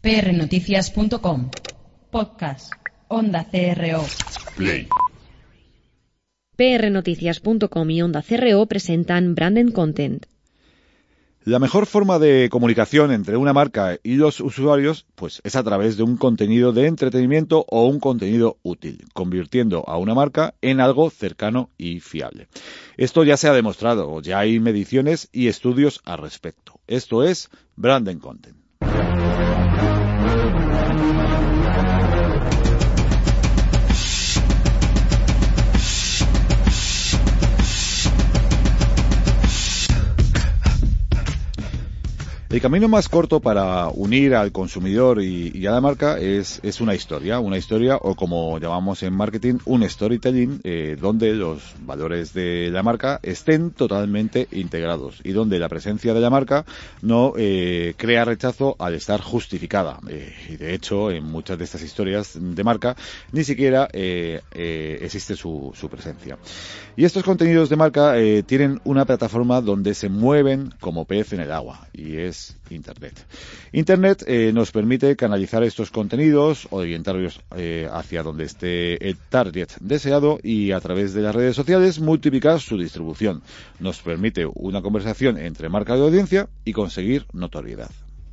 prnoticias.com. Podcast. Onda CRO. Play. prnoticias.com y Onda CRO presentan Branded Content. La mejor forma de comunicación entre una marca y los usuarios, pues, es a través de un contenido de entretenimiento o un contenido útil, convirtiendo a una marca en algo cercano y fiable. Esto ya se ha demostrado, ya hay mediciones y estudios al respecto. Esto es Branded Content. El camino más corto para unir al consumidor y a la marca es una historia o, como llamamos en marketing, un storytelling, donde los valores de la marca estén totalmente integrados y donde la presencia de la marca no crea rechazo al estar justificada. Y de hecho, en muchas de estas historias de marca ni siquiera existe su presencia. Y estos contenidos de marca tienen una plataforma donde se mueven como pez en el agua, y es Internet. Internet nos permite canalizar estos contenidos, orientarlos hacia donde esté el target deseado y, a través de las redes sociales, multiplicar su distribución. Nos permite una conversación entre marca y audiencia y conseguir notoriedad.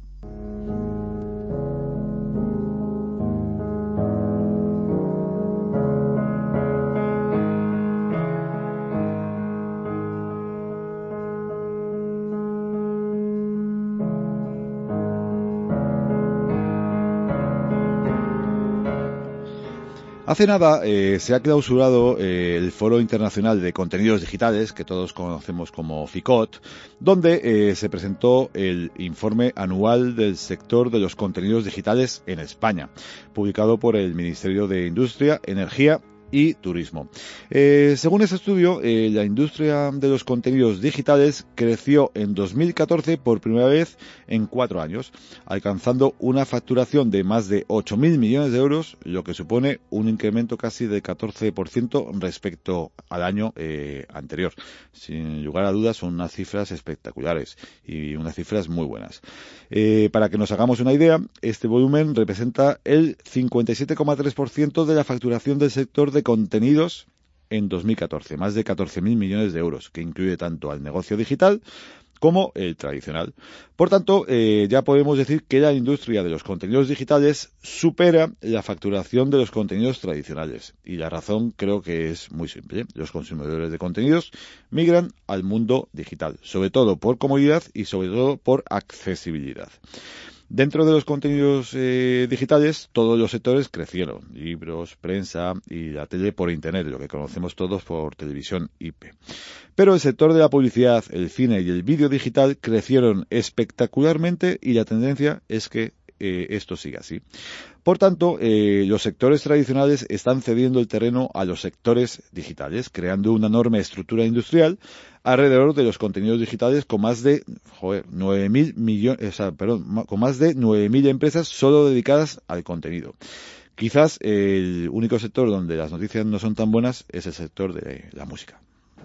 Hace nada se ha clausurado el Foro Internacional de Contenidos Digitales, que todos conocemos como FICOT, donde se presentó el informe anual del sector de los contenidos digitales en España, publicado por el Ministerio de Industria, Energía y Turismo. Según ese estudio, la industria de los contenidos digitales creció en 2014 por primera vez en 4 años, alcanzando una facturación de más de 8.000 millones de euros, lo que supone un incremento casi del 14% respecto al año anterior. Sin lugar a dudas, son unas cifras espectaculares y unas cifras muy buenas. Para que nos hagamos una idea, este volumen representa el 57,3% de la facturación del sector de contenidos en 2014, más de 14.000 millones de euros, que incluye tanto al negocio digital como el tradicional. Por tanto, ya podemos decir que la industria de los contenidos digitales supera la facturación de los contenidos tradicionales. Y la razón creo que es muy simple. Los consumidores de contenidos migran al mundo digital, sobre todo por comodidad y sobre todo por accesibilidad. Dentro de los contenidos digitales, todos los sectores crecieron: libros, prensa y la tele por Internet, lo que conocemos todos por televisión IP. Pero el sector de la publicidad, el cine y el vídeo digital crecieron espectacularmente, y la tendencia es que esto siga así. Por tanto, los sectores tradicionales están cediendo el terreno a los sectores digitales, creando una enorme estructura industrial alrededor de los contenidos digitales, con más de 9.000 empresas solo dedicadas al contenido. Quizás el único sector donde las noticias no son tan buenas es el sector de la música.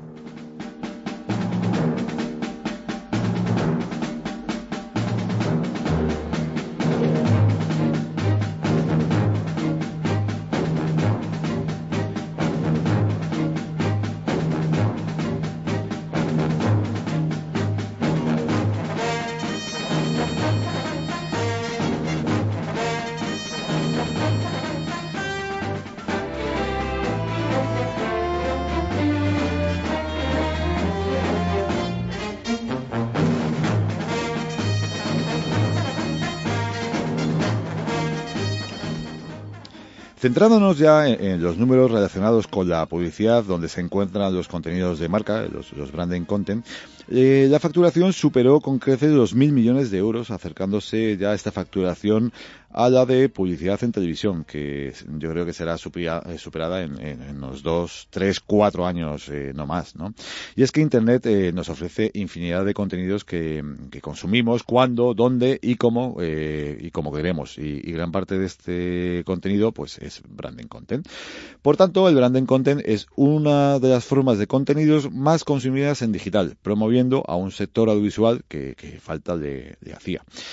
Centrándonos ya en los números relacionados con la publicidad, donde se encuentran los contenidos de marca, los branded content, la facturación superó con creces los 1.000 millones de euros, acercándose ya esta facturación a la de publicidad en televisión, que yo creo que será superada en unos 2, 3, 4 años, no más, ¿no? Y es que Internet nos ofrece infinidad de contenidos que consumimos cuando, dónde y cómo queremos, y gran parte de este contenido pues es branded content. Por tanto, el branded content es una de las formas de contenidos más consumidas en digital, promoviendo a un sector audiovisual que falta le hacía.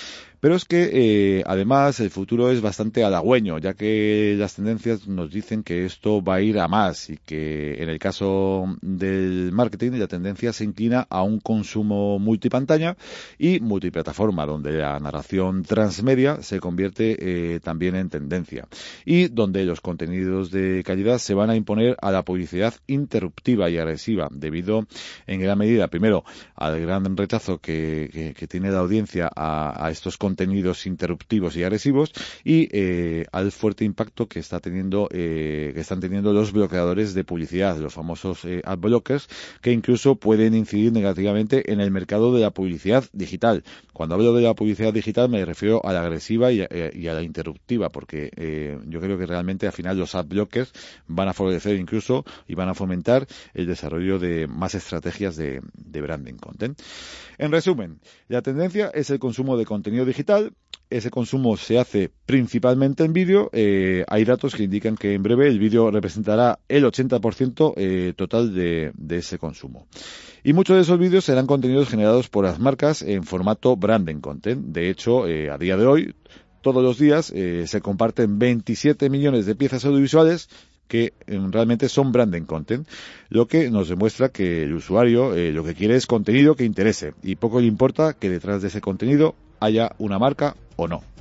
Pero es que además el futuro es bastante halagüeño, ya que las tendencias nos dicen que esto va a ir a más y que en el caso del marketing la tendencia se inclina a un consumo multipantalla y multiplataforma, donde la narración transmedia se convierte también en tendencia y donde los contenidos de calidad se van a imponer a la publicidad interruptiva y agresiva, debido en gran medida, primero, al gran rechazo que tiene la audiencia a estos contenidos interruptivos y agresivos y al fuerte impacto que están teniendo los bloqueadores de publicidad, los famosos ad blockers, que incluso pueden incidir negativamente en el mercado de la publicidad digital. Cuando hablo de la publicidad digital me refiero a la agresiva y a la interruptiva, porque yo creo que realmente al final los ad blockers van a favorecer incluso y van a fomentar el desarrollo de más estrategias de branding content. En resumen, la tendencia es el consumo de contenido digital. Ese consumo se hace principalmente en vídeo. Hay datos que indican que en breve el vídeo representará el 80% total de ese consumo. Y muchos de esos vídeos serán contenidos generados por las marcas en formato branding content. De hecho, a día de hoy, todos los días se comparten 27 millones de piezas audiovisuales que realmente son branding content, lo que nos demuestra que el usuario lo que quiere es contenido que interese y poco le importa que detrás de ese contenido haya una marca o no.